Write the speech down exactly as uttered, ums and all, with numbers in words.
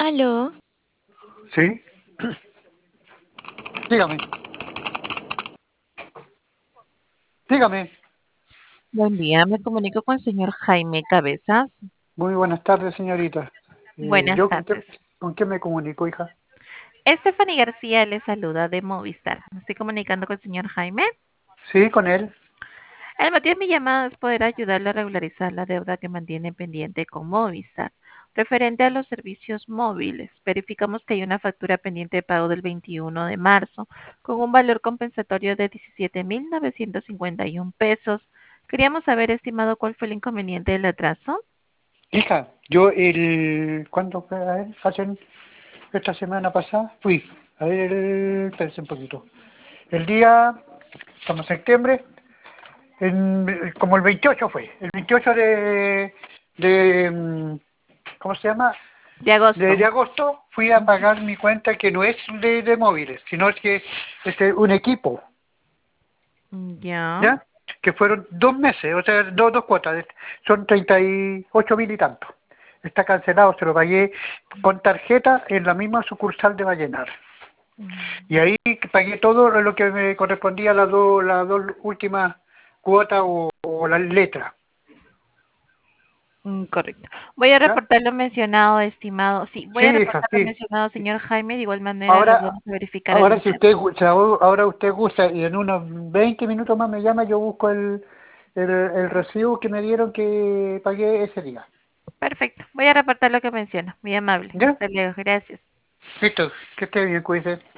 Aló, Sí, dígame, dígame. buen día. Me comunico con el señor Jaime Cabezas. Muy buenas tardes, señorita. Eh, Buenas ¿yo con qué, tardes. con qué me comunico, hija? Stephanie García le saluda de Movistar. Me estoy comunicando con el señor Jaime. Sí, con él. El motivo de mi llamada es poder ayudarle a regularizar la deuda que mantiene pendiente con Movistar. Referente a los servicios móviles, verificamos que hay una factura pendiente de pago del veintiuno de marzo con un valor compensatorio de diecisiete mil novecientos cincuenta y uno pesos. Queríamos saber, estimado, cuál fue el inconveniente del atraso. Hija, yo el... ¿Cuándo fue? A ver, hace esta semana pasada fui. A ver, el... espérense un poquito. El día, estamos en septiembre, en- como el veintiocho fue. El veintiocho de... de mm, ¿cómo se llama? De De, agosto. de agosto fui a Ujú. pagar mi cuenta que no es de, de móviles, sino que es de un equipo. Ya. ¿Ya? Que fueron dos meses, o sea, dos, dos cuotas, son treinta y ocho mil y tanto. Está cancelado, se lo pagué con tarjeta en la misma sucursal de Vallenar. Y ahí pagué todo lo que me correspondía a las dos, las dos últimas cuotas o, o las letras. Mm, correcto. Voy a ¿Ya? reportar lo mencionado, estimado. Sí, voy Sí, a hija, reportar lo sí. mencionado, señor Jaime. De igual manera, le Ahora, vamos a verificar el ahora si usted, estatus. gu- si ahora ahora usted gusta y en unos veinte minutos más me llama, yo busco el, el, el recibo que me dieron que pagué ese día. Perfecto. Voy a reportar lo que menciona. Muy amable. ¿Ya? Hasta luego. Gracias. Listo, que esté bien, cuídese.